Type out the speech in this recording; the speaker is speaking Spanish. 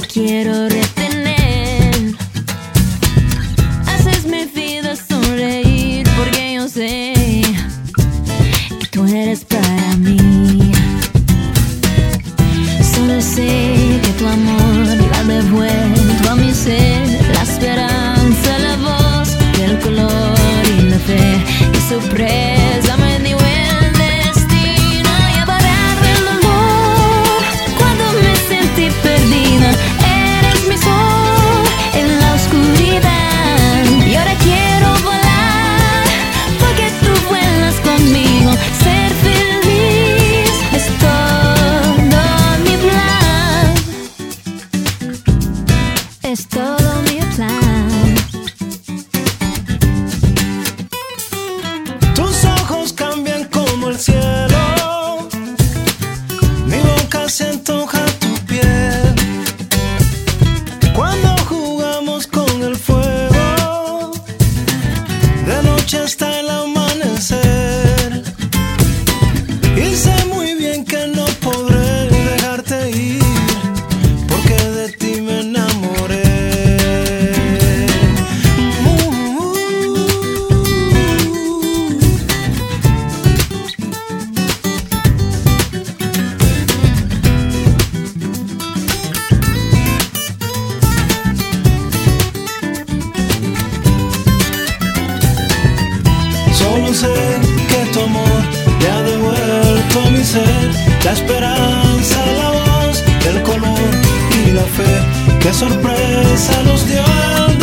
quiero retener. Haces mi vida sonreír porque yo sé que tú eres para mí. Solo sé que tu amor ha devuelto a mi ser la esperanza, la voz, el color y la fe. Y sorpresa me dio el destino y a parar del dolor cuando me sentí perdida. Eres mi sol en la oscuridad y ahora quiero volar porque tú vuelas conmigo. Ser feliz es todo mi plan, es todo mi plan. Tus ojos cambian como el cielo, mi boca se antoja a tu piel. Cuando jugamos con el fuego, de noche hasta el amanecer. Y sé muy bien que no podré dejarte ir, porque de ti me enamoré. Solo sé que tu amor me ha devuelto a mi ser la esperanza, la voz, el color y la fe. Qué sorpresa nos dio el